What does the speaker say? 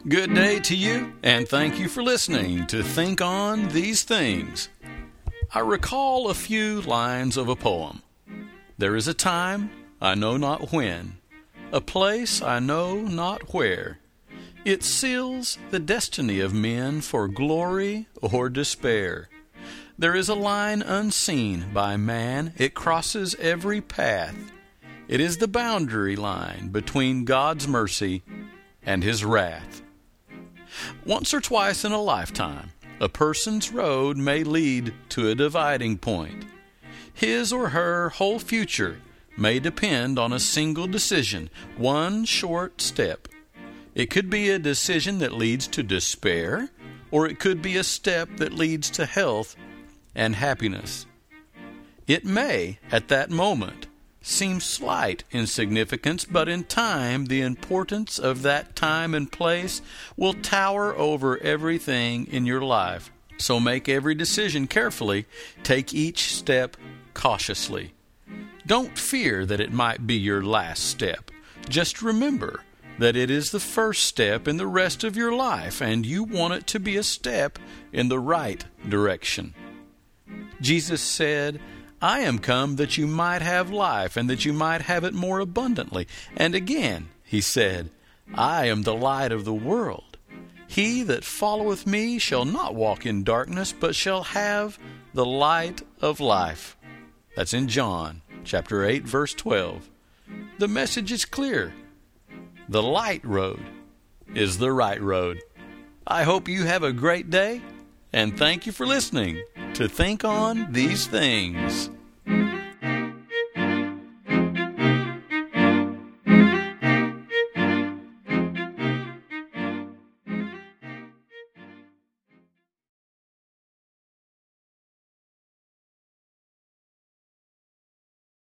Good day to you, and thank you for listening to Think On These Things. I recall a few lines of a poem. There is a time, I know not when, a place I know not where. It seals the destiny of men for glory or despair. There is a line unseen by man, it crosses every path. It is the boundary line between God's mercy and His wrath. Once or twice in a lifetime, a person's road may lead to a dividing point. His or her whole future may depend on a single decision, one short step. It could be a decision that leads to despair, or it could be a step that leads to health and happiness. It may, at that moment, seem slight in significance, but in time, the importance of that time and place will tower over everything in your life. So make every decision carefully. Take each step cautiously. Don't fear that it might be your last step. Just remember that it is the first step in the rest of your life, and you want it to be a step in the right direction. Jesus said, I am come that you might have life, and that you might have it more abundantly. And again, He said, I am the light of the world. He that followeth me shall not walk in darkness, but shall have the light of life. That's in John chapter 8, verse 12. The message is clear. The light road is the right road. I hope you have a great day, and thank you for listening to Think On These Things.